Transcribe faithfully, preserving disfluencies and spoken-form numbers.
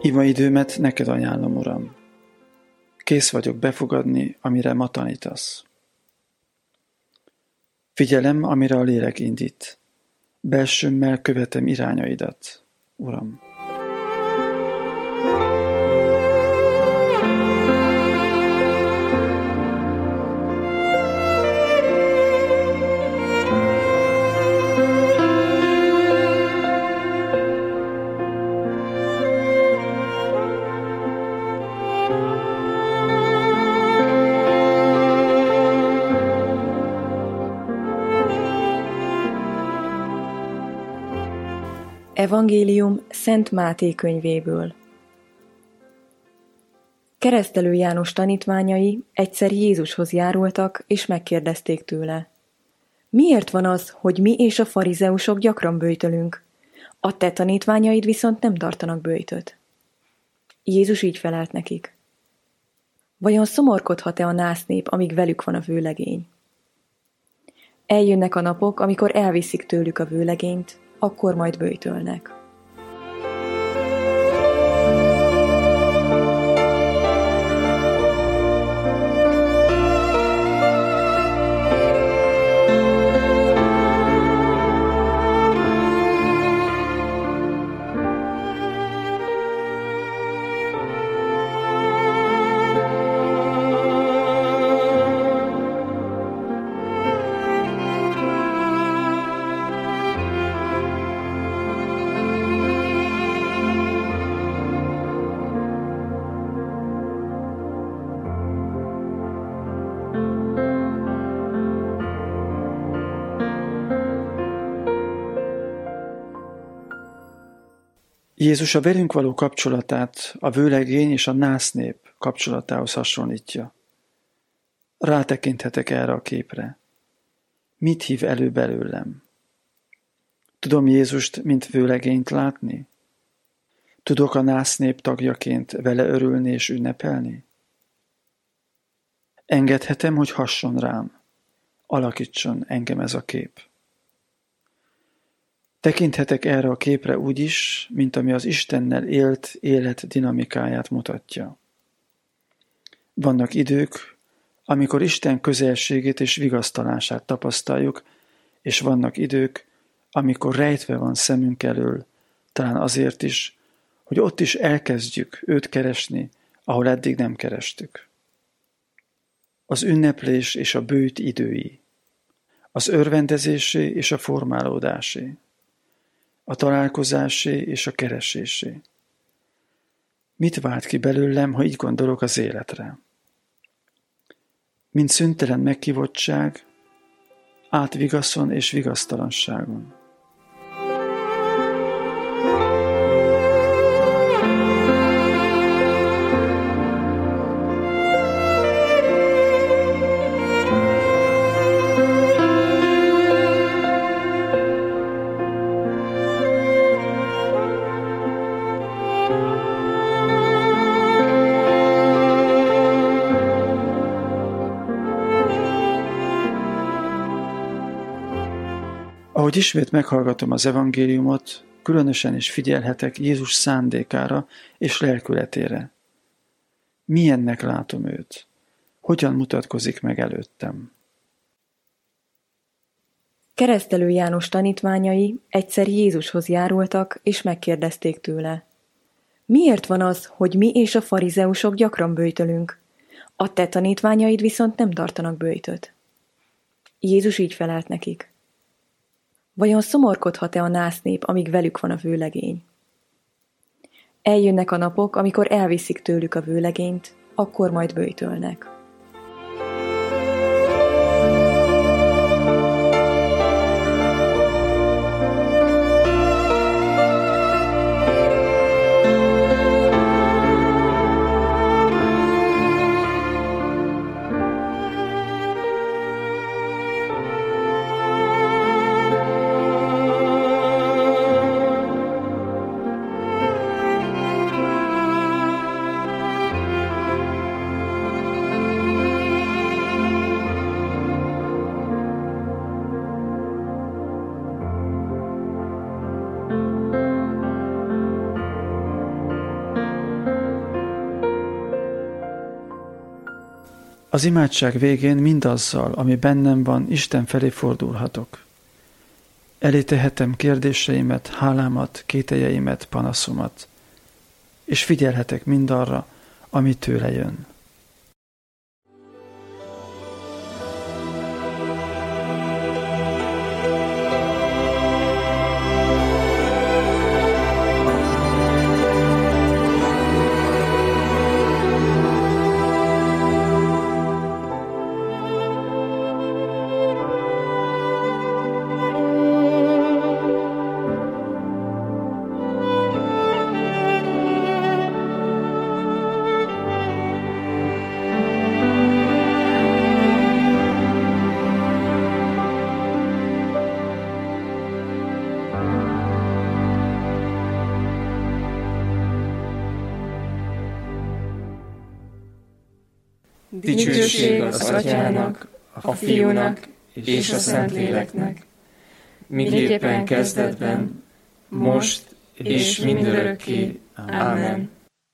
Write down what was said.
Imaidőmet neked ajánlom, Uram. Kész vagyok befogadni, amire ma tanítasz. Figyelem, amire a lélek indít. Belsőmmel követem irányaidat, Uram. Evangélium Szent Máté könyvéből. Keresztelő János tanítványai egyszer Jézushoz járultak, és megkérdezték tőle: miért van az, hogy mi és a farizeusok gyakran böjtölünk, a te tanítványaid viszont nem tartanak böjtöt? Jézus így felelt nekik: vajon szomorkodhat-e a násznép, amíg velük van a vőlegény? Eljönnek a napok, amikor elviszik tőlük a vőlegényt, akkor majd böjtölnek. Jézus a velünk való kapcsolatát a vőlegény és a násznép kapcsolatához hasonlítja. Rátekinthetek erre a képre. Mit hív elő belőlem? Tudom Jézust, mint vőlegényt látni? Tudok a násznép tagjaként vele örülni és ünnepelni? Engedhetem, hogy hasson rám, alakítson engem ez a kép. Tekinthetek erre a képre úgy is, mint ami az Istennel élt élet dinamikáját mutatja. Vannak idők, amikor Isten közelségét és vigasztalását tapasztaljuk, és vannak idők, amikor rejtve van szemünk elől, talán azért is, hogy ott is elkezdjük őt keresni, ahol eddig nem kerestük. Az ünneplés és a bőjt idői, az örvendezésé és a formálódásé, a találkozásé és a keresésé. Mit vált ki belőlem, ha így gondolok az életre? Mint szüntelen megkivottság, át vigaszon és vigasztalanságon. Ahogy ismét meghallgatom az evangéliumot, különösen is figyelhetek Jézus szándékára és lelkületére. Milyennek látom őt? Hogyan mutatkozik meg előttem? Keresztelő János tanítványai egyszer Jézushoz járultak, és megkérdezték tőle: miért van az, hogy mi és a farizeusok gyakran böjtölünk, a te tanítványaid viszont nem tartanak böjtöt? Jézus így felelt nekik: vajon szomorkodhat-e a násznép, amíg velük van a vőlegény? Eljönnek a napok, amikor elviszik tőlük a vőlegényt, akkor majd böjtölnek. Az imádság végén mindazzal, ami bennem van, Isten felé fordulhatok. Elé tehetem kérdéseimet, hálámat, kételjeimet, panaszomat, és figyelhetek mindarra, ami tőle jön. Dicsőség az Atyának, a Fiúnak és a Szentléleknek, miképpen kezdetben, most és mindörökké. Ámen.